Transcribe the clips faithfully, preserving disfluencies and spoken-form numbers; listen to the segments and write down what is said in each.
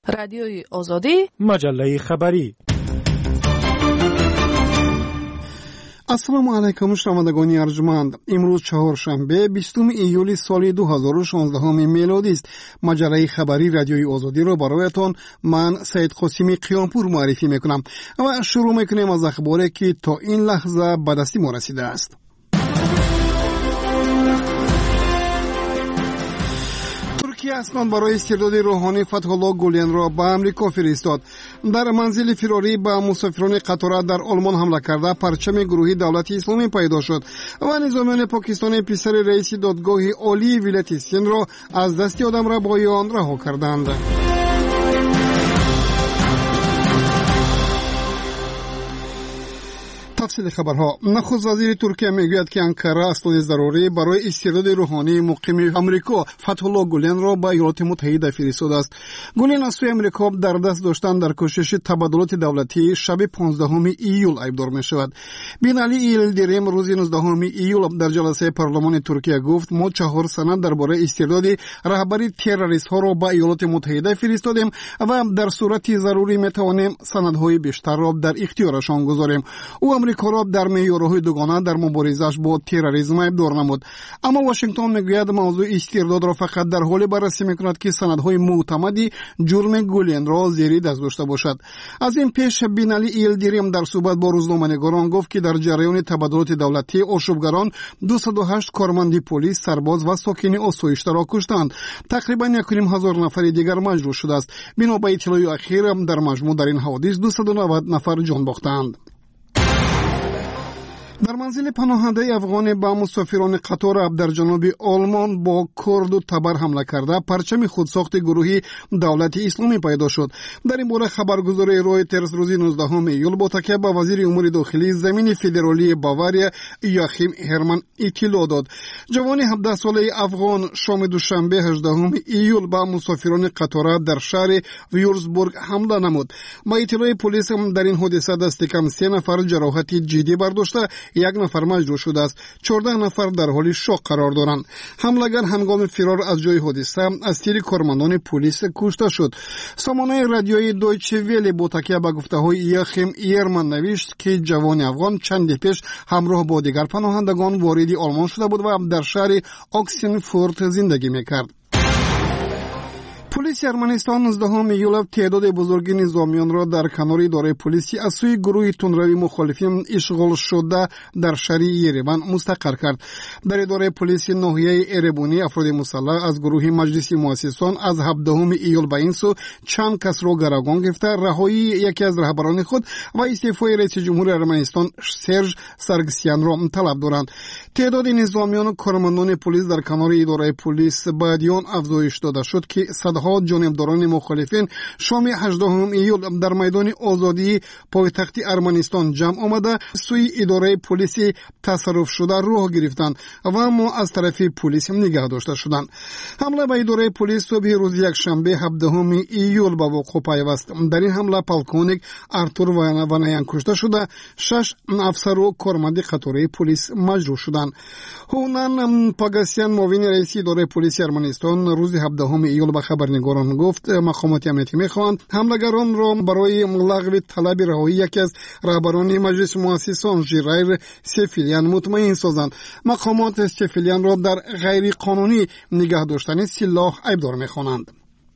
رادیوی آزادی، مجله خبری. السلام علیکم شنوندگان ارجمند. امروز چهارشنبه بیستم ایولی سال دو هزار و شانزده میلادی است. مجله خبری رادیوی آزادی را برایتان من سید قاسمی قیامپور معرفی میکنم و شروع میکنیم از اخباری که تا این لحظه به دست ما رسیده است. ترکیه اسناد برای استرداد روحانی فتح الله گولن را به امریکا فرستاد. در منزل فراری به مسافران قطار در آلمان حمله کرده پرچم گروهی دولت اسلامی پیدا شد و نظامیان پاکستان پسر رئیس دادگاه عالی ولایت سند را از دست آدمربایان رها کردند. تفصیل خبرها. نخست وزیر ترکیه میگوید که انقره اسناد ضروری برای استرداد روحانی مقیم امریکا فتح الله گولن را به ایالات متحده فرستاده است. گولن از سوی امریکا در دست داشتن در کوشش تبادلات دولتی شب پانزدهم ایول ایبدار می شود. بینعلی ایلدیریم روز نوزدهم ایول در جلسه پارلمان ترکیه گفت ما چهار سند درباره استرداد رهبری تروریست ها را به ایالات متحده فرستادیم و در صورت ضروری می توانیم سندهای بیشتر را در اختیارشان گذاریم. او امریکا را در معیارهای دوگانه در مبارزش با تروریسم ابدار نمود. اما واشنگتن میگوید موضوع استرداد را فقط در حالی بررسی میکند که سندهای معتمدی جرم گولن را زیر دست داشته باشد. از این پیش بینعلی ایلدیریم در صحبت با روزنامه‌نگاران گفت که در جریان تبادلات دولتی آشوبگران دویست و هشت کارمند پلیس، سرباز و ساکن آسایش را کشتند. تقریبا یک و نیم هزار نفر دیگر مجروح شده است. بنا به اطلاع اخیر در مجموع در این حوادث دویست و نود نفر جان باختند. در منزل پناهنده افغان با مسافران قطار در جنوب آلمان با کرد و تبر حمله کرده پرچم خودساخت گروهی دولت اسلامی پیدا شد. در این باره خبرگزاری رویترز روز نوزدهم ایول با تکیه به وزیر امور داخلی زمین فدرالی باواریا یاخیم هرمن اطلاع داد. جوان هفده ساله افغان شام دوشنبه هجدهم ایول با مسافران قطار در شهر ویورزبورگ حمله نمود. با اطلاع پلیس در این حادثه دست کم سه نفر جراحت جدی برداشته، یک نفر مجروح شده است. چهارده نفر در حال شوک قرار دارند. حملگر هنگام فرار از جای حادثه از تیر کارمندان پلیس کشته شد. سامانه رادیویی دویچه ویلی با تکیه به گفته‌های یاخیم هرمن نوشت که جوان افغان چند پیش همراه با دیگر پناهندگان وارد آلمان شده بود و در شهر اکسنفورت زندگی میکرد. پلیس ارمنستان نوزدهم ایول تعداد بزرگی نظامیان را در کنار اداره پلیسی از سوی گروه تندروی مخالفین اشغال شده در شهر یریون مستقر کرد. در اداره پلیس ناحیه اربونی افراد مسلح از گروه مجلس مؤسسان از هفدهم ایول به این سو چند کس را گروگان گرفته رهایی یکی از رهبران خود و استعفای رئیس جمهور ارمنستان سرژ سارگسیان را طلب دارند. تعداد نظامیان و کارمندان پلیس در کنار اداره پلیس بعدیان افزایش داده شد که صدها جانبداران مخالفین شام هجدهم ایول در میدان آزادی پایتخت ارمنستان جمع آمده سوی اداره پلیس تصرف شده راه گرفتند و اما از طرف پلیس نگه داشته شدند. حمله به اداره پلیس صبح روز یکشنبه هفدهم ایول به وقوع پیوست. در این حمله پالکونیک ارتور وانایان کشته شده، شش افسر و کارمند قطاری پلیس مجروح شدند. هونان پاگاسیان معاون رئیس اداره پلیس ارمنستان روز هفدهم ایول به خبرنگاران گفت مقامات امنیتی میخواهند حملگران را برای لغو طلب رهایی یکی از رهبران مجلس مؤسسان ژیرایر سفیلیان مطمئن سازند. مقامات سفیلیان را در غیر قانونی نگه داشتن سلاح ابدار میخوانند.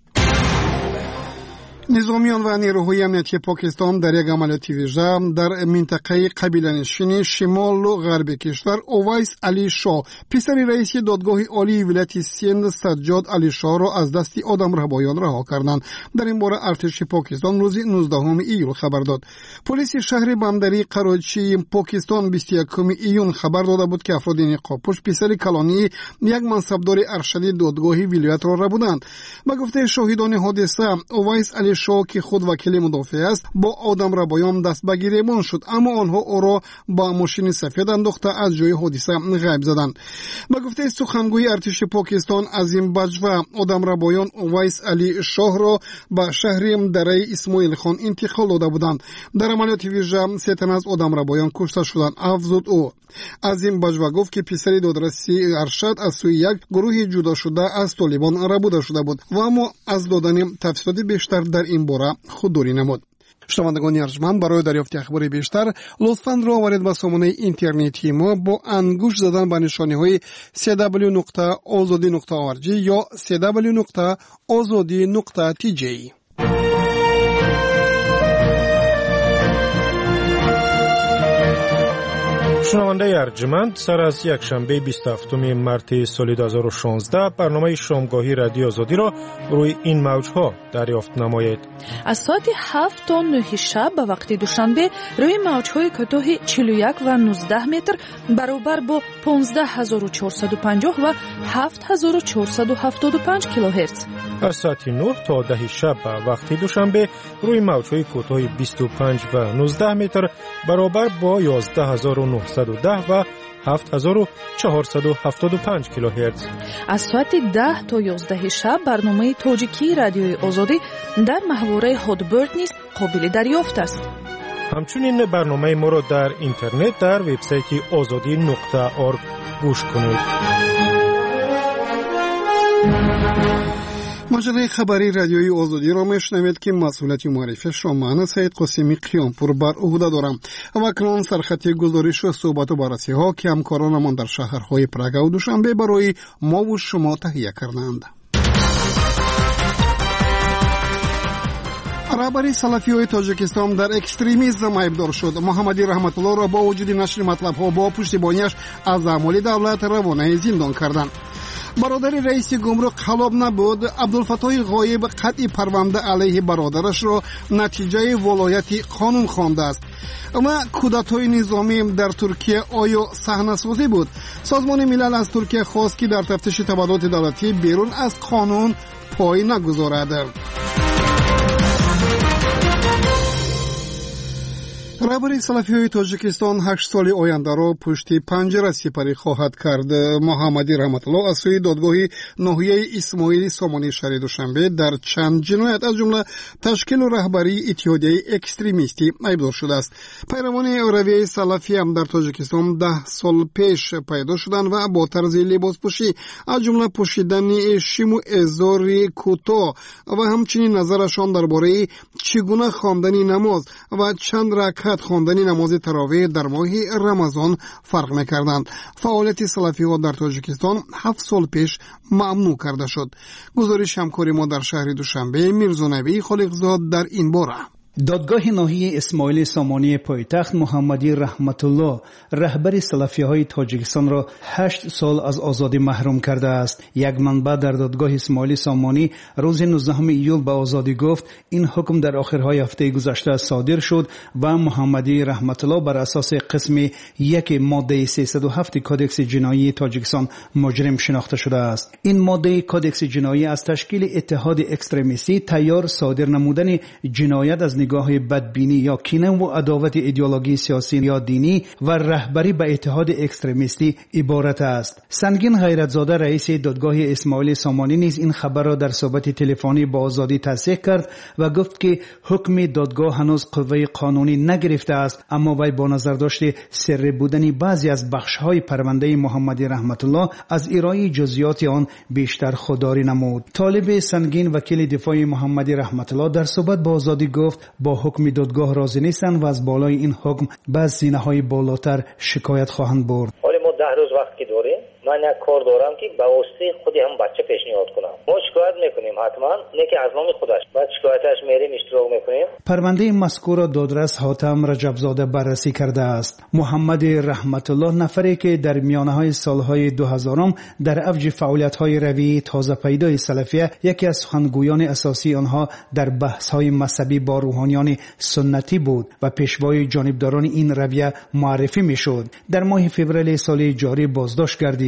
نظامیان و نیروهای امنیتی پاکستان در یک عملیات ویژه در منطقه قبیله‌نشین شمال و غرب کشور اویس علی شاه پسر رئیس دادگاه عالی ولایت سند سجاد علی شاه را از دست آدمربایان رها کردند. در این باره ارتش پاکستان روز نوزدهم ایول خبر داد. پلیس شهر بندری قراچی پاکستان بیست و یکم ایون خبر داده بود که افراد نقابپوش پسر کلانی یک منصبدار ارشد دادگاه ولایت را ربودند. با گفته شاهدان حادثه اویس علی شو که خود وکیل مدافع است با آدمربایان دست به گریبان شد، اما آنها او را با ماشین سفید انداخته از جای حادثه غیب زدند. به گفته سخنگوی ارتش پاکستان عظیم بجوه، آدمربایان اویس علی شاه را به شهر دره اسماعیل خان انتقال داده بودند. در عملیات ویژه سه تن از آدمربایان کشته شدند، افزود او. عظیم بجوه گفت که پسر دادرسی ارشد از سوی یک گروه جدا شده از طالبان ربوده شده بود و اما از دادن تفصیلات بیشتر در این باره خودداری نمود. شنوندگان ارجمند، برای دریافت اخبار بیشتر لطفاً راهبرید به سامانه اینترنتی ما با انگوش زدن به نشانه‌های سی دبلیو نقطه آزادی نقطه آر جی یا سی دبلیو نقطه آزادی نقطه تی جی. شنونده ارجمند، سر از یک شنبه بیست و هفتم مارس سال دو هزار و شانزده برنامه شامگاهی رادیو آزادی را روی این موج‌ها دریافت نمایید. از ساعت هفت تا نه شب به وقت دوشنبه روی موج‌های کوتاه چهل و یک و نوزده متر برابر با پانزده هزار و چهارصد و پنجاه و هفت هزار و چهارصد و هفتاد و پنج کیلوهرتز. از ساعت نه تا ده شب به وقت دوشنبه روی موج‌های کوتاه بیست و پنج و نوزده متر برابر با یازده هزار و نهصد و ده و هفت هزار و چهارصد و هفتاد و پنج کیلوهرتز. از ساعت ده تا یازده شب برنامه تاجیکی رادیوی آزادی در محوره هادبرد نیز قابل دریافت است. همچنین برنامه ما را در اینترنت در وبسایت آزادی نقطه org گوش کنید. مجله خبری رادیوی آزادی را میشنوید که مسئولیت معرفیش را من سید قاسمی قیامپور بر عهده دارم و اکنون سرخط گزارش و صحبت و بررسی ها که همکارانمان در شهرهای پراگ و دوشنبه برای ما و شما تهیه کردند. رهبر سلفی‌های تاجیکستان در اکستریمیسم ایبدار شد. محمدی رحمت الله را با وجود نشر مطلب‌ها با پشتیبانیش از اعمال دولت روانه زندان کردند. برادر رئیس گمرک خلاب نبود. عبدالفتاح غایب قطعی پرونده علیه برادرش را نتیجه ولایتی قانون خوانده است. اما کودتای نظامی در ترکیه آیا صحنه‌سازی بود؟ سازمان ملل از ترکیه خواست که در تفتیش تبادلات دولتی بیرون از قانون پای نگذارد. رهبر سلفی‌های تاجیکستان هشت سال آینده را پشت پنجره سپری خواهد کرد. محمدی رحمت الله از سوی دادگاه ناحیه اسماعیل سامانی شهر دوشنبه در چند جنایت از جمله تشکیل و رهبری اتحادیه اکستریمیستی ایبدار شده است. پیروان رویه سلفی هم در تاجیکستان ده سال پیش پیدا شدند و با طرز لباسپوشی از جمله پوشیدن شیم و ازار کوتاه و همچنین نظرشان درباره چگونه خواندن نماز و چند رکعت خواندن نماز تراویح در ماه رمضان فرق می‌کردند. فعالیت سلفی‌ها در تاجیکستان هفت سال پیش ممنوع کرده شد. گزارش همکار ما در شهر دوشنبه میرزا نبی خالقزاد در این باره. دادگاه ناحیه اسماعیل سامانی پایتخت محمدی رحمت الله رهبر سلفی‌های تاجیکستان را هشت سال از آزادی محروم کرده است. یک منبع در دادگاه اسماعیل سامانی روز نوزدهم ایول به آزادی گفت این حکم در آخرهای هفته گذشته صادر شد و محمدی رحمت الله بر اساس قسم یک ماده سیصد و هفت کودکس جنایی تاجیکستان مجرم شناخته شده است. این ماده کودکس جنایی از تشکیل اتحاد اکستریمیستی تیار صادر نمودن جنایت از نگاه بدبینی یا کینه و عداوت ایدئولوژی سیاسی یا دینی و رهبری به اتحاد اکستریمیستی عبارت است. سنگین غیرتزاده رئیس دادگاه اسماعیل سامانی نیز این خبر را در صحبت تلفنی با آزادی تصحیح کرد و گفت که حکم دادگاه هنوز قوه قانونی نگرفته است، اما وی با نظر داشته سر بودن بعضی از بخش‌های پرونده محمدی رحمت الله از ارائه جزئیات آن بیشتر خودداری نمود. طالب سنگین وکیل دفاع محمدی رحمت الله در صحبت با آزادی گفت با حکم دادگاه راضی نیستند و از بالای این حکم به زینه‌های بالاتر شکایت خواهند برد. حالا ما ده روز وقت که داریم، من یک کار دارم که به واسطه خودی هم بچه پیشنهاد کنم. ما شکایت میکنیم حتما، نه که از نام خودش. بعد شکایتش میریم اشتراک میکنیم. پرونده مذکور را دادرس حاتم رجبزاده بررسی کرده است. محمد رحمت الله نفری که در میانه‌های سالهای دو هزارم در اوج فعالیت‌های روی تازه پیدای سلفیه یکی از سخنگویان اساسی آنها در بحث‌های مذهبی با روحانیان سنتی بود و پیشوای جانبداران این رویه معرفی میشد. در ماه فوریه سال جاری بازداشت گردید.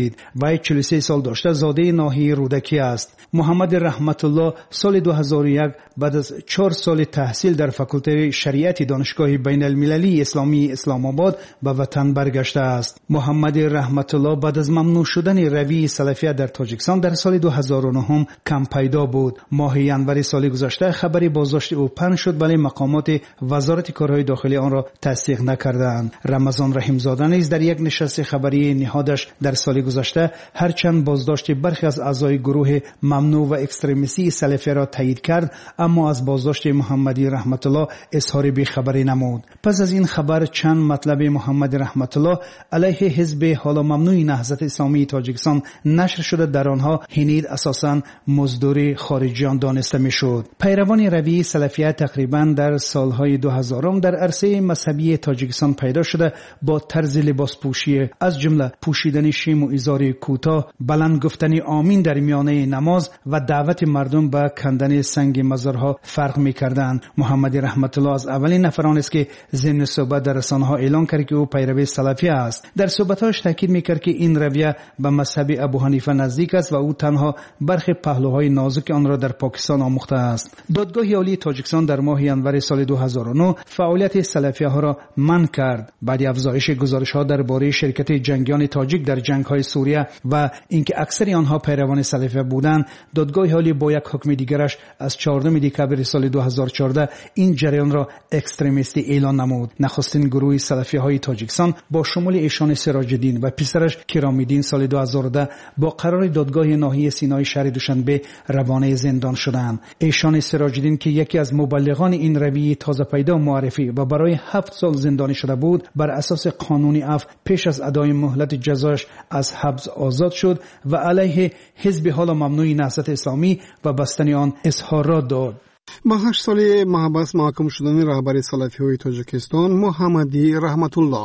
گردید. وی چهل و سه سال داشته، زاده ناحیه رودکی است. محمد رحمت الله سال دو هزار و یک بعد از چهار سال تحصیل در فاکولته شریعت دانشگاه بین المللی اسلامی اسلام آباد به وطن برگشته است. محمد رحمت الله بعد از ممنوع شدن روی سلفیه در تاجیکستان در سال دو هزار و نه کم پیدا بود. ماه ینور سال گذشته خبری بازداشت او پنهان شد، ولی مقامات وزارت کارهای داخلی آن را تصدیق نکردند. رمضان رحیم زاده نیز در یک نشست خبری نهادش در سال گذشته هرچند بازداشت برخی از اعضای گروه ممنوع و اکستریمیستی سلفی را تایید کرد، اما از بازداشت محمدی رحمت الله اظهار بی‌خبری نمود. پس از این خبر چند مطلب محمد رحمت الله علیه حزب حالا ممنوع نهضت اسلامی تاجیکستان نشر شده، در آنها هنید اساساً مزدور خارجیان دانسته میشد. پیروان روی سلفیه تقریباً در سالهای دو هزارم در عرصه مذهبی تاجیکستان پیدا شده، با طرز لباس پوشی از جمله پوشیدن شیم و ازار کوتاه، بلند گفتن آمین در میانه نماز و دعوت مردم به کندن سنگ مزارها فرق می‌کردند. محمد رحمت الله از اولین نفران است که ضمن صحبت در رسانه‌ها اعلان کرد که او پیرو سلفیه است. در صحبت‌هاش تاکید می‌کرد که این رویه به مذهب ابو حنیفه نزدیک است و او تنها برخی پهلوهای نازک آن را در پاکستان آموخته است. دادگاه عالی تاجیکستان در ماه ینور سال دو هزار و نه فعالیت سلفیه ها را منع کرد. بعد افزایش گزارش‌ها درباره شرکت جنگیان تاجیک در جنگ‌های سوریه و اینکه اکثر آنها پیروان سلفیه بودند، دادگاه عالی با یک حکم دیگرش از چهاردهم دکامبر سال دو هزار و چهارده این جریان را اکستریمیستی اعلان نمود. نخستین گروه سلفیه های تاجیکستان با شمول ایشان سراج الدین و پسرش کرام الدین سال دو هزار و ده با قرار دادگاه ناحیه سینای شهر دوشنبه روانه زندان شدند. ایشان سراج الدین که یکی از مبلغان این رویه تازه پیدا معرفی و برای هفت سال زندانی شده بود، بر اساس قانون عفو پیش از ادای مهلت جزاش از حبس آزاد شد و علیه حزب حالا ممنوع نهضت اسلامی و بستن آن اظهارات داد. با هشت سال محبس محکوم شدن رهبر سلفی های تاجیکستان محمدی رحمت الله.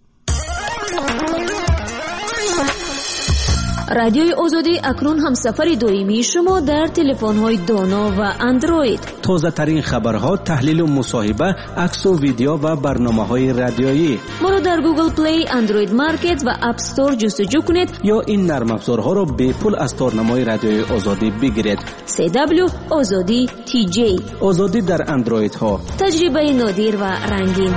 رادیوی آزادی اکنون همسفر دائمی شما در تلفن‌های دانا و اندروید. تازه ترین خبرها، تحلیل و مصاحبه، عکس و ویدیو و برنامه‌های رادیویی. ما را در گوگل پلی، اندروید مارکت و اپ استور جستجو کنید یا این نرم افزارها را به پول از تارنمای رادیوی آزادی بگیرید. سی دبلیو آزادی تی جی. آزادی در اندروید ها. تجربه نادر و رنگین.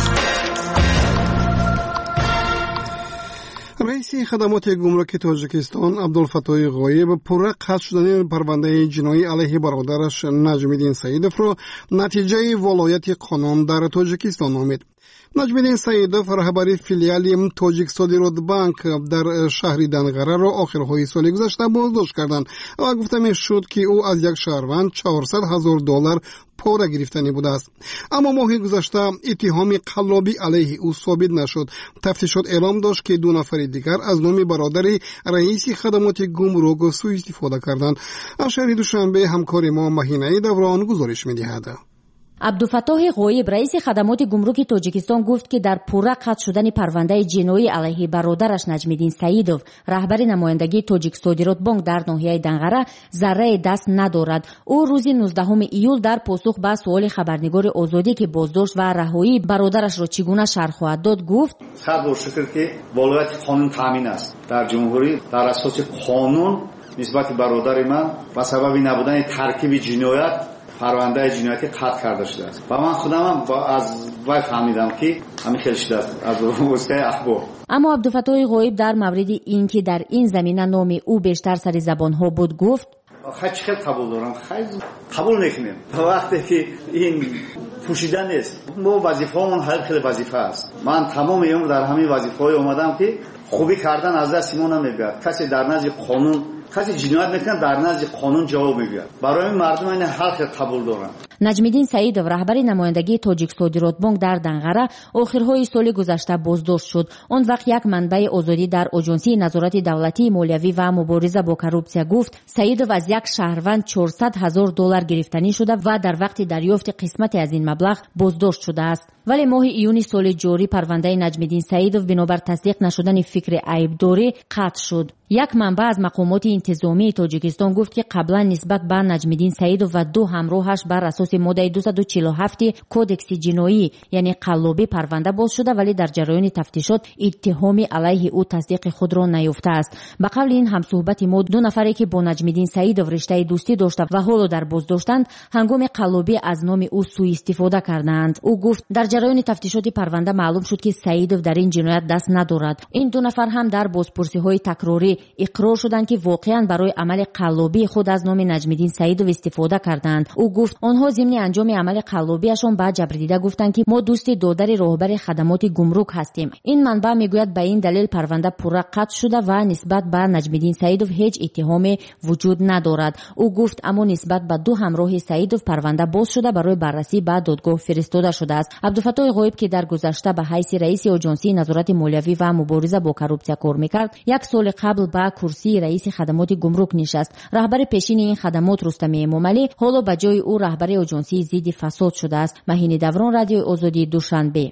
رئیس خدمات گمرک تاجیکستان عبدالفتاح غایب پرره قطع شدن پرونده جنایی علیه برادرش نجم الدین سیدов را نتیجه ولایت قانون در تاجیکستان نامید. نجم الدین سیدов رهبر فیلیال تاجیک صادرات بانک در شهر دنغره را آخرهای سال گذشته بازداشت کردند و گفته میشد که او از یک شهروند چهارصد هزار دلار پاره گرفتنی بوده است. اما ماه گذشته اتهام قلابی علیه او ثابت نشد. تفتیشات اعلام داشت که دو نفر دیگر از نام برادر رئیس خدمات گمرک سوء استفاده کردند. از شهر دوشنبه همکار ما مهینه دوران گزارش می‌دهد. عبدالفتاح غایب رئیس خدمات گمرک تاجیکستان گفت که در پرره قطع شدن پرونده جنایی علیه برادرش نجم الدین سیدов رهبر نمایندگی تاجیک صادرات بانک در ناحیه دنغره ذره دست ندارد. او روز نوزدهم ایول در پاسخ به سوال خبرنگار آزادی که بازداشت و رهایی برادرش را چگونه شرح خواهد داد گفت: صد بار شکر که ولایت قانون تامین است در جمهوری در اساس قانون نسبت برادر من و سبب نبودن ترکیب جنایت پرونده جنایتی قطع کرده شده است و من خودم هم با از وای فهمیدم که همین خیلی شده است از واسطه اخبار. اما عبدالفتاح غایب در مورد اینکه در این زمینه نام او بیشتر سر زبان ها بود گفت: خیلی خیلی قبول دارم، خیلی قبول نکنیم وقتی که این پوشیدن نیست. ما وظیفه همون خیلی وظیفه است. من تمام عمر در همین وظیفه های اومدم که خوبی کردن از دست ما نمیاد. کسی در نزد قانون کسی جنایت میکنه در نزد قانون جواب میگیره. برای مردم این حق قبول دارن. نجم الدین سیدov رهبر نمایندگی تاجیک صادرات بانک در دنغره آخرهای سال گذشته بازداشت شد. آن وقت یک منبع آزادی در آژانسی نظارت دولتی مالیوی و مبارزه با کروپسیا گفت سیدov از یک شهروند چهارصد هزار دلار گرفتنی شده و در وقت دریافت قسمتی از این مبلغ بازداشت شده است. ولی ماه ایون سال جاری پرونده نجم الدین سیدov بنابر تصدیق نشدن فکر عیبداری قطع شد. یک منبع از مقامات این انتظامی تاجیکستان گفت که قبلا نسبت به نجم‌الدین سعیدов و دو همراهش بر اساس ماده دویست و چهل و هفت کودکس جنایی یعنی قلابی پرونده باز شده، ولی در جریان تفتیشات اتهامی علیه او تصدیق خود را نیافته است. به قول این همصحبت ما، دو نفری که با نجم‌الدین سعیدов رشته دوستی داشته و حالا در بازداشتند هنگام قلابی از نام او سوء استفاده کردند. او گفت در جریان تفتیشات پرونده معلوم شد که سعیدов در این جنایت دست ندارد. این دو نفر هم در بازپرسی‌های تکراری اقرار شدند که واقعا برای عمل قلابی خود از نام نجم‌الدین سعیدov استفاده کردند. او گفت آنها ضمن انجام عمل قلابیشان به جبردیده گفتند که ما دوست دادر راهبر خدمات گمرک هستیم. این منبع میگوید به این دلیل پرونده پورا قطع شده و نسبت به نجم‌الدین سعیدov هیچ اتهامی وجود ندارد. او گفت اما نسبت به دو همراه سعیدov پرونده باز شده برای بررسی به دادگاه فرستاده شده است. عبدالفتاح غایب که در گذشته به حیث رئیس آژانسی نظارت مالیوی و مبارزه با کروپسیا کار میکرد، یک سال قبل به کرسی رئیس خدمات گمرک نشست. رهبر پیشین این خدمات رستم امامعلی حالا به جای او رهبر آژانسی ضد فساد شده است. مهین دوران، رادیو آزادی، دوشنبه.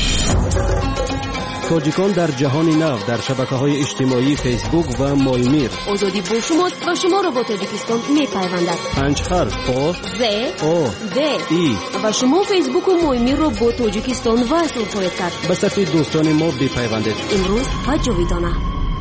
تاجیکان در جهان نو در شبکه‌های اجتماعی فیسبوک و مایمیر. آزادی با شماست و شما را با تاجیکستان می‌پیوندد. پنج حرف آ ز او د ای و شما فیسبوک و مایمیر را با تاجیکستان وصل خواهید کرد. به صفحه دوستان ما بپیوندید. امروز و جاویدانه.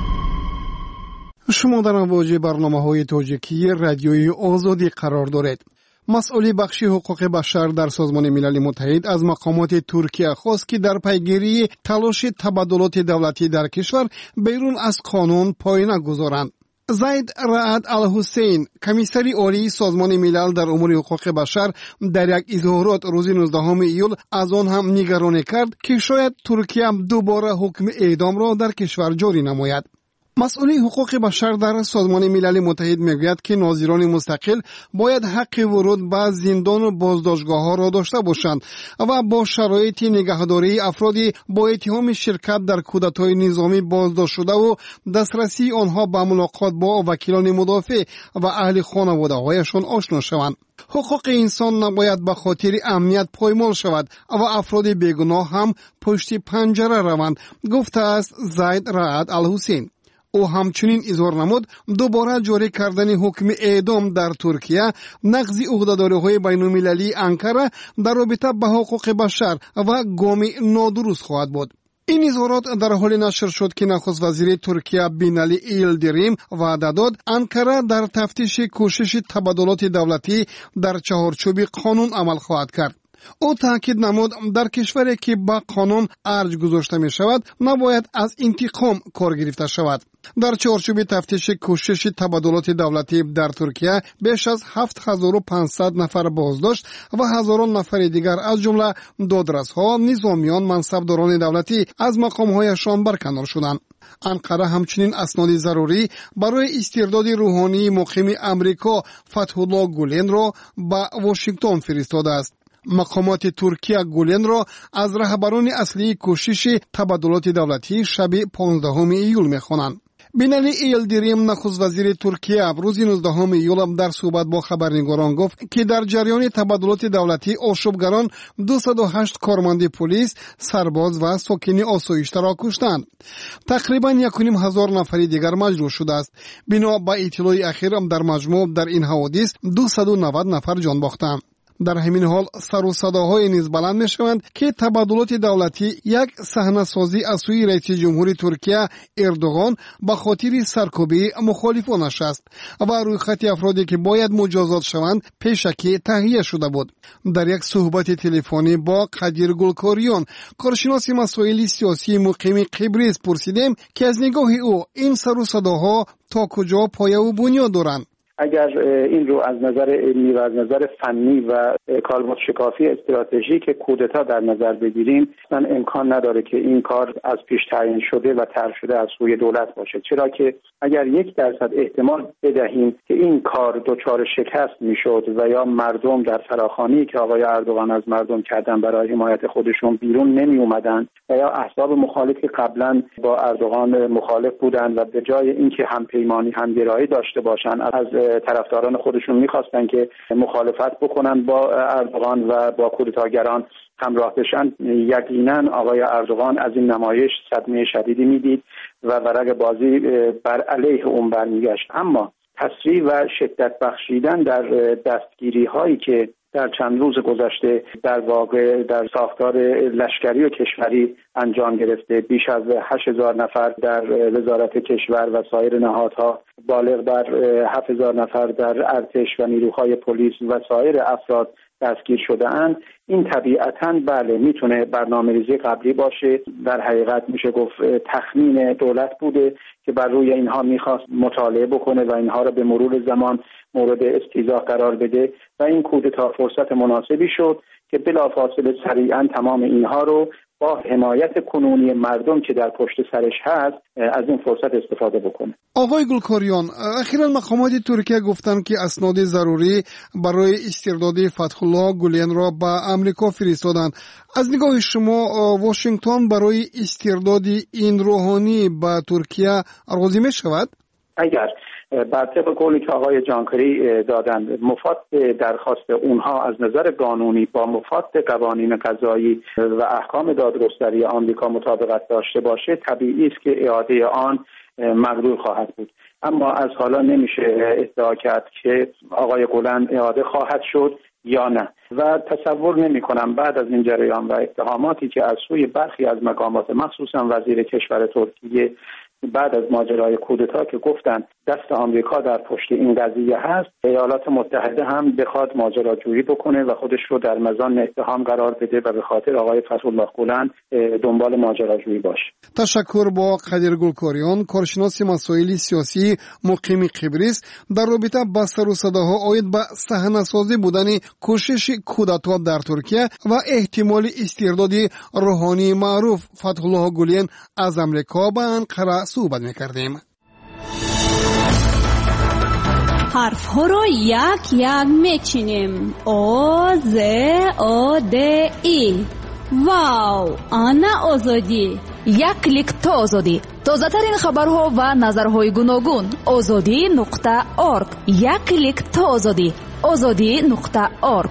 شما در امواج برنامه‌های تاجیکی رادیوی آزادی قرار دارید. مسئول بخش حقوق بشر در سازمان ملل متحد از مقامات ترکیه خواست که در پیگیری تلاش تبادلات دولتی در کشور بیرون از قانون پای نگذارند. زید رعد الحسین، کمیسری عالی سازمان ملل در امور حقوق بشر، در یک اظهارات روز نوزدهم ایول از آن هم نگرانی کرد که شاید ترکیه دوباره حکم اعدام را در کشور جاری نماید. مسئول حقوق بشر در سازمان ملل متحد میگوید که ناظران مستقل باید حق ورود به زندان و بازداشتگاه‌ها را داشته باشند و با شرایط نگهداری افرادی با اتهام شرکت در کودتای نظامی بازداشت شده و دسترسی آنها به ملاقات با وکیلان مدافع و اهل خانواده‌هایشان آشنا شوند. حقوق انسان نباید به خاطر امنیت پایمال شود و افراد بیگناه هم پشت پنجره روند، گفته است زید رعد الحسین. او همچنین اظهار نمود دوباره جاری کردن حکم اعدام در ترکیه نقض عهده‌داری‌های بین‌المللی انکره در رابطه با حقوق بشر و گام نادرست خواهد بود. این اظهارات در حال نشر شد که نخست وزیر ترکیه بینالی ایلدریم وعده داد انکره در تفتیش کوشش تبادلات دولتی در چهارچوب قانون عمل خواهد کرد. او تاکید نمود در کشوری که با قانون ارج گذاشته می شود نباید از انتقام کار گرفته شود. در چارچوب تفتیش کوشش تبادلات دولتی در ترکیه بیش از هفت هزار و پانصد نفر بازداشت و هزاران نفر دیگر از جمله دادرس‌ها، نظامیان، منصبداران دولتی از مقام‌هایشان برکنار شدند. انقره همچنین اسناد ضروری برای استرداد روحانی مقیم امریکا فتح‌الله گولن را به واشنگتن فرستاده است. مقامات ترکیه گولن را از رهبران اصلی کوشش تبادلات دولتی شب پانزدهم ایول می‌خوانند. بینالی ایلدریم نخست وزیر ترکیه روز نوزدهم ایول در صحبت با خبرنگاران گفت که در جریان تبادلات دولتی آشوبگران دویست و هشت کارمند پلیس، سرباز و ساکن آسایش را کشتند. تقریبا یک و نیم هزار نفر دیگر مجروح شده است. بنا به اطلاع اخیر در مجموع در این حوادث دویست و نود نفر جان باختند. در همین حال سر و صداهای نیز بلند می شوند که تبادلات دولتی یک صحنه سازی از سوی رئیس جمهور ترکیه اردوغان به خاطر سرکوبی مخالفانش است و روی خط افرادی که باید مجازات شوند پیشکی تهیه شده بود. در یک صحبت تلفنی با قدیر گلکاریان، کارشناس مسائل سیاسی مقیم قبرس، پرسیدیم که از نگاه او این سر و صداها تا کجا پایه و بنیاد دارند. اگر این رو از نظر علمی و از نظر فنی و کالبد شکافی استراتژیک کودتا در نظر بگیریم، اصلا امکان نداره که این کار از پیش تعیین شده و طرح شده از سوی دولت باشه، چرا که اگر یک درصد احتمال بدهیم که این کار دچار شکست میشد و یا مردم در فراخوانی که آقای اردوغان از مردم کردن برای حمایت خودشون بیرون نمی اومدن و یا احزاب مخالف که قبلا با اردوغان مخالف بودن و به جای اینکه همپیمانی همگرایی داشته باشن از طرفداران خودشون میخواستن که مخالفت بکنن با اردوغان و با کودتاگران همراه بشن، یقینا آقای اردوغان از این نمایش صدمه شدیدی میدید و ورق بازی بر علیه اون برمیگشت. اما تسریع و شدت بخشیدن در دستگیری هایی که در چند روز گذشته در واقع در ساختار لشکری و کشوری انجام گرفته. بیش از هشت هزار نفر در وزارت کشور و سایر نهادها، بالغ بر هفت هزار نفر در ارتش و نیروهای پلیس و سایر افراد دستگیر شده اند. این طبیعتاً بله میتونه برنامه‌ریزی قبلی باشه. در حقیقت میشه گفت تخمین دولت بوده که بر روی اینها میخواست مطالعه بکنه و اینها را به مرور زمان مورد استیضاح قرار بده و این کودتا فرصت مناسبی شد که بلافاصله سریعاً تمام اینها رو با حمایت کنونی مردم که در پشت سرش هست از این فرصت استفاده بکنه. آقای گلکاریان، اخیراً مقامات ترکیه گفتند که اسناد ضروری برای استرداد فتح الله گولین را به آمریکا فرستادند. از نگاه شما واشنگتن برای استرداد این روحانی به ترکیه راضی می شود؟ اگر بر طبق قولی که آقای جانکری دادند مفاد درخواست اونها از نظر قانونی با مفاد قوانین قضایی و احکام دادگستری آمریکا مطابقت داشته باشه، طبیعی است که اعاده آن مقدور خواهد بود. اما از حالا نمیشه ادعا کرد که آقای گولن اعاده خواهد شد یا نه و تصور نمی کنم بعد از این جریان و اتهاماتی که از سوی برخی از مقامات مخصوصا وزیر کشور ترکیه بعد از ماجرای کودتا که گفتن دست آمریکا در پشت این قضیه هست، ایالات متحده هم بخواد ماجراجویی بکنه و خودش رو در مزان اتهام قرار بده و به خاطر آقای فتح الله گولن دنبال ماجراجویی باشه. تشکر. با قدیر گلکاریان، کارشناس مسائل سیاسی مقیم قبرس، در رابطه با سر و صداها عاید به صحنه‌سازی بودن کوشش کودتا در ترکیه و احتمال استرداد روحانی معروف فتح الله گولن از آمریکا به انقره صحبت می‌کردیم. حرف ها رو یک یک میچینیم. او ز او د ای. واو، آنا آزادی. یک کلیک تا آزادی. تازه ترین خبرها و نظرهای گوناگون. آزادی نقطه اورگ. یک کلیک تا آزادی. آزادی نقطه اورگ.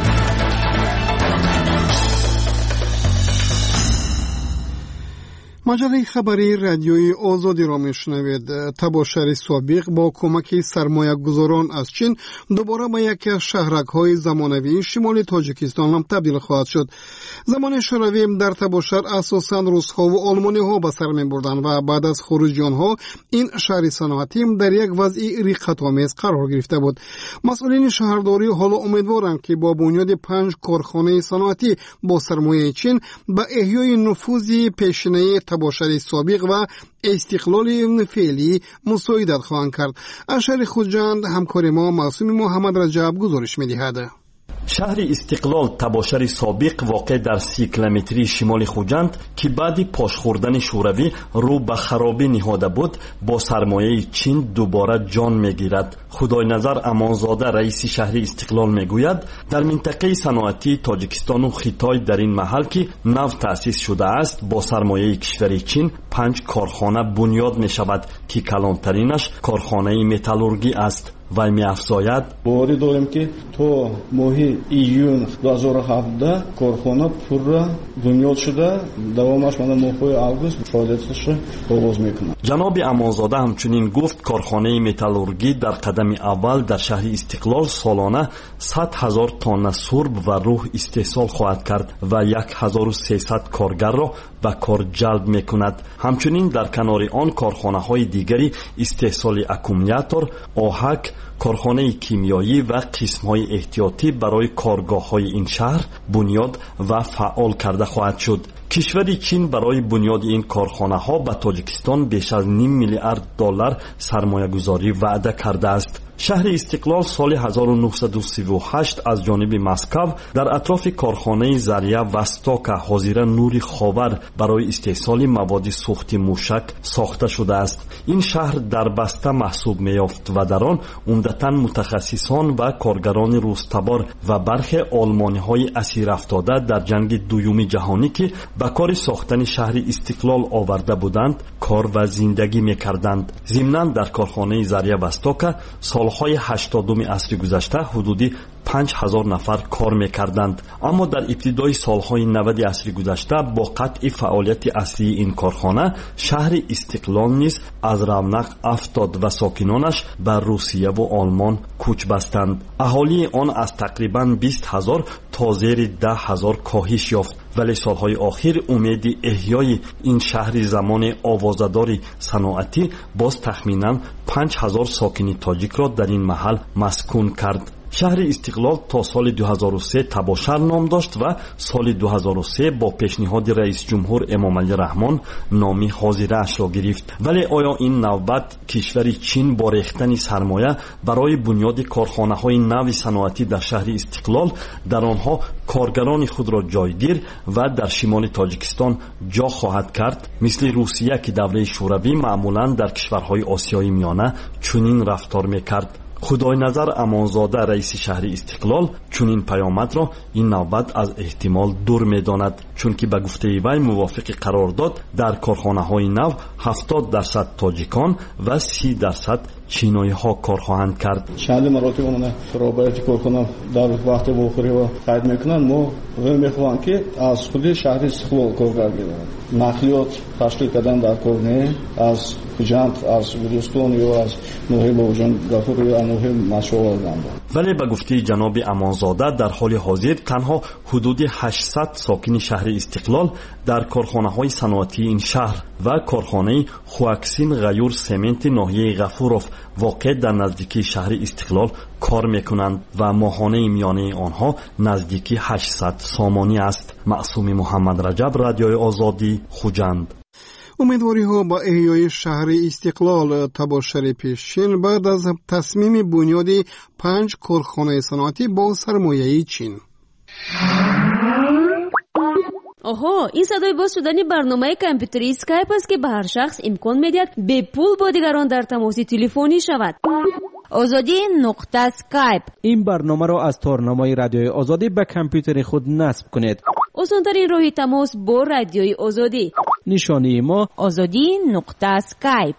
مجله خبری رادیوی آزادی را میشنوید. تباشر سابق با کمک سرمایه گذاران از چین دوباره به یکی از شهرک‌های زمانوی شمال تاجیکستان هم تبدیل خواهد شد. زمان شوروی در تباشر اساساً روس‌ها و آلمانی‌ها به سر می‌بردند و بعد از خروج آنها این شهر صنعتی در یک وضع رقت‌آمیز قرار گرفته بود. مسئولین شهرداری حالا امیدوارند که با بنیاد پنج کارخانه صنعتی با سرمایه چین به احیای نفوذ پیشینه تباشر سابق و استقلال فعلی مساعدت خواهند کرد. اشر خوجند همکار ما معصوم محمد رجب گزارش می‌دهد. شهر استقلال تباشر سابق واقع در سی کیلومتری شمال خوجند که بعد پاش خوردن شوروی رو به خرابی نهاده بود با سرمایه چین دوباره جان میگیرد. خدای نظر امانزاده رئیس شهر استقلال میگوید در منطقه صنعتی تاجیکستان و خیتای در این محل که نو تأسیس شده است با سرمایه کشور چین پنج کارخانه بنیاد می شود که کلانترینش کارخانه متالورگی است. وای می افزاید باوری داریم که تا ماه ایون دو هزار و هفده کارخانه پورا بنیاد شده، دوامش مانند ماه آگوست فعالیتش آغاز میکنه. جناب امانزاده همچنین گفت کارخانه متالورگی در قدم اول در شهر استقلال سالانه صد هزار تن سرب و روح استحصال خواهد کرد و یک هزار و سیصد کارگر را به کار جلب میکند. همچنین در کنار آن کارخانه های دیگری استحصال اکومولاتور، آهک، کارخانه کیمیایی و قسم های احتیاطی برای کارگاه های این شهر بنیاد و فعال کرده خواهد شد. کشور چین برای بنیاد این کارخانه ها به تاجیکستان بیش از نیم میلیارد دلار سرمایه گذاری وعده کرده است. شهر استقلال سال هزار و نهصد و سی و هشت از جانب مسکو در اطراف کارخانه زریه وستاک حاضره نوری خاور برای استحصال مواد سوخت موشک ساخته شده است. این شهر در بسته محسوب می‌یافت و در آن عمدتاً متخصصان و کارگران روزتبار و برخی آلمانی‌های اسیر افتاده در جنگ دوم جهانی که به کار ساختن شهر استقلال آورده بودند کار و زندگی می‌کردند. ضمناً در کارخانه زریه وستاک سالهای هشتادم عصر گذشته حدودی پنج هزار نفر کار میکردند. اما در ابتدای سالهای نود عصر گذشته با قطع فعالیت اصلی این کارخانه، شهر استقلال نیز از رونق افتاد و ساکنانش به روسیه و آلمان کوچ بستند. اهالی آن از تقریبا بیست هزار تا زیر ده هزار کاهش یافت. ولی سالهای آخر امید احیای این شهر زمان آوازداری صنعتی باز تخمینا پنج هزار ساکن تاجیک را در این محل مسکون کرد. شهر استقلال تا سال دو هزار و سه تباشر نام داشت و سال دو هزار و سه با پیشنهاد رئیس جمهور امام علی رحمان نامی حاضره اش را گرفت. ولی آیا این نوبت کشور چین با ریختن سرمایه برای بنیاد کارخانه های نو صنعتی در شهر استقلال در آنها کارگران خود را جایگیر و در شمال تاجیکستان جا خواهد کرد؟ مثل روسیه که دوله شوروی معمولا در کشورهای آسیای میانه چنین رفتار میکرد. خدای نظر امانزاده رئیس شهر استقلال چنین پیامد را این نوبت از احتمال دور می‌داند، چون که به گفته وی موافق قرارداد در کارخانه‌های نو هفتاد درصد تاجیکان و سی درصد چینایی ها کار خواهند کرد. چند مراتب اون رابطه کارخانه در وقت بخوری و قید میکنن. ما میخوایم که از خود شهر استقلال کارگر بیارن. نقلیات تشکیل کردن در کارخانه از خوجند، از بلوچستان یا از نوحه باوجان غفور یا نوحه مشهور دند. ولی به گفته جناب امانزاده در حال حاضر تنها حدود هشتصد ساکن شهر استقلال در کارخانه‌های صنعتی این شهر و کارخانه خواکسین غیور سمنت ناحیه غفورف واقع در نزدیکی شهر استقلال کار میکنند و ماهانه میانه آنها نزدیکی هشتصد سامانی است. معصوم محمد رجب، رادیوی آزادی، خوجند. امیدواری ها با احیای شهر استقلال تباشر پیشین بعد از تصمیم بنیاد پنج کارخانه صنعتی با سرمایه چین. آها، این صدای باز شدن برنامه کامپیوتری اسکایپ است که به هر شخص امکان میدهد به پول با دیگران در تماس تلفنی شود. آزادی نقطه اسکایپ. این برنامه را از تارنمای رادیوی آزادی به کامپیوتر خود نصب کنید. آسان‌ترین راه تماس با رادیوی آزادی. نشانی ما آزادی نقطه اسکایپ.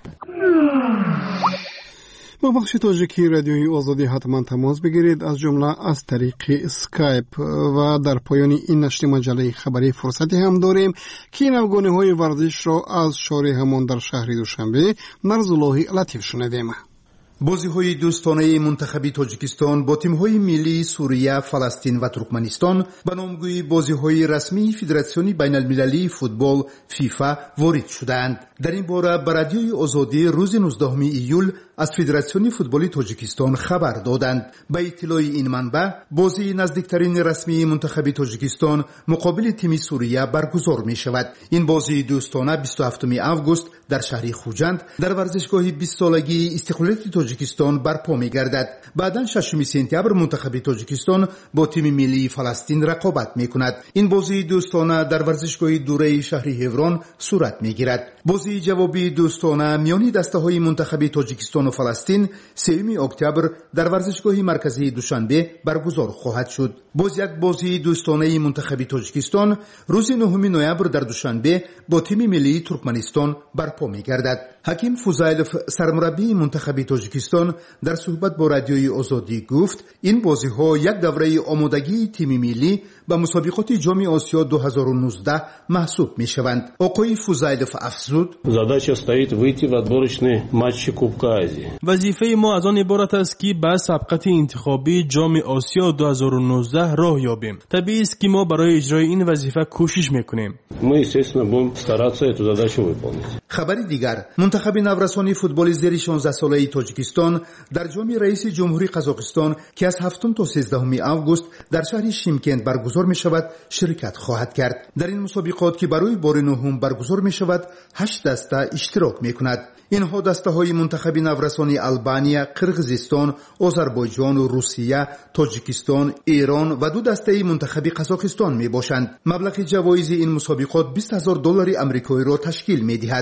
با بخش تاجیکی رادیوی آزادی حتما تماس بگیرید، از جمله از طریق اسکایپ. و در پایان این نشر مجله خبری فرصتی هم داریم که نوگانه های ورزش را از شارع همان در شهر دوشنبه مرزالله لطیف شنیدیم. بازی‌های دوستانه منتخب تاجیکستان با تیم‌های ملی سوریه، فلسطین و ترکمنستان به نامگوی بازی‌های رسمی فدراسیون بین‌المللی فوتبال فیفا وارد شدند. در این باره به رادیوی آزادی روز نوزدهم ایول از فدراسیون فوتبال تاجیکستان خبر دادند. به اطلاع این منبع بازی نزدیکترین رسمی منتخب تاجیکستان مقابل تیم سوریه برگزار می شود. این بازی دوستانه بیست و هفتم آگوست در شهر خوجند در ورزشگاه بیست سالگی استقلالیت تاجیکستان برپا می گردد. بعداً ششم سپتامبر منتخب تاجیکستان با تیم ملی فلسطین رقابت می کند. این بازی دوستانه در ورزشگاه دوره شهر هیوران صورت می گیرد. بازی جوابی دوستانه میان دسته‌های منتخب تاجیکستان و فلسطین سوم اکتبر در ورزشگاه مرکزی دوشنبه برگزار خواهد شد. باز یک بازی دوستانه منتخب تاجیکستان روز نهم نوامبر در دوشنبه با تیم ملی ترکمنستان برپا می‌گردد. حکیم فوزایلوف سرمربی منتخب تاجیکستان در صحبت با رادیوی آزادی گفت این بازی‌ها یک دوره آمادگی تیم ملی به مسابقات جام آسیا دو هزار و نوزده محسوب می‌شوند. آقای فوزایلوف افزود: задача стоит выйти в отборочный матч Кубка Азии. وظیفه ما از آن عبارت است که به سبقت انتخابی جام آسیا دو هزار و نوزده راه یابیم. طبیعی است که ما برای اجرای این وظیفه کوشش می‌کنیم. Мы, естественно, будем стараться эту задачу выполнить. خبر دیگر: منتخب نورسانی فوتبال زیر شانزده ساله تاجیکستان در جام رئیس جمهوری قزاقستان که از هفتم تا سیزدهم آگوست در شهر شیمکند برگزار می شود شرکت خواهد کرد. در این مسابقات که برای بار نهم برگزار می شود هشت دسته اشتراک می کند. اینها دسته های منتخب نورسانی آلبانیا، قرقیزستان، آذربایجان و روسیه، تاجیکستان، ایران و دو دسته منتخب قزاقستان می باشند. مبلغ جوایز این مسابقات بیست هزار دلار آمریکایی را تشکیل می دهد.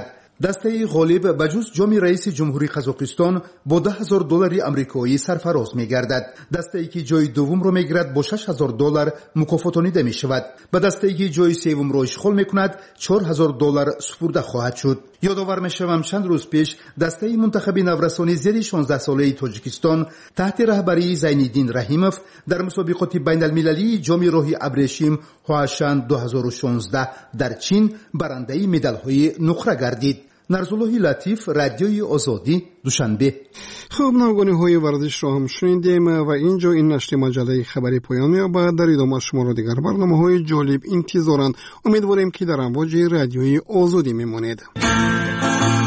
دسته غالب بجز جام رئیس جمهوری قزاقستان با ده هزار دلار آمریکایی سرفراز می‌گردد. دسته‌ای که جای دوم را می‌گیرد با شش هزار دلار مکافاتانیده می‌شود. به دسته‌ای که جای سوم را اشغال می‌کند چهار هزار دلار سپرده خواهد شد. یادآور می‌شوم چند روز پیش دسته منتخب نورسانی زیر شانزده ساله تاجیکستان تحت رهبری زینالدین رحیموف در مسابقات بین‌المللی جام راهی ابریشم هواشان دو هزار و شانزده در چین برنده مدال‌های نقره گردید. نرزالله لطیف، رادیوی آزادی، دوشنبه. خب نوگانی‌های ورزش را هم شنیدیم و اینجا این نشر مجله خبری پایان می‌یابد. در ادامه شما را دیگر برنامه‌های جالب انتظارند. امیدواریم که در امواج رادیوی آزادی میمانید.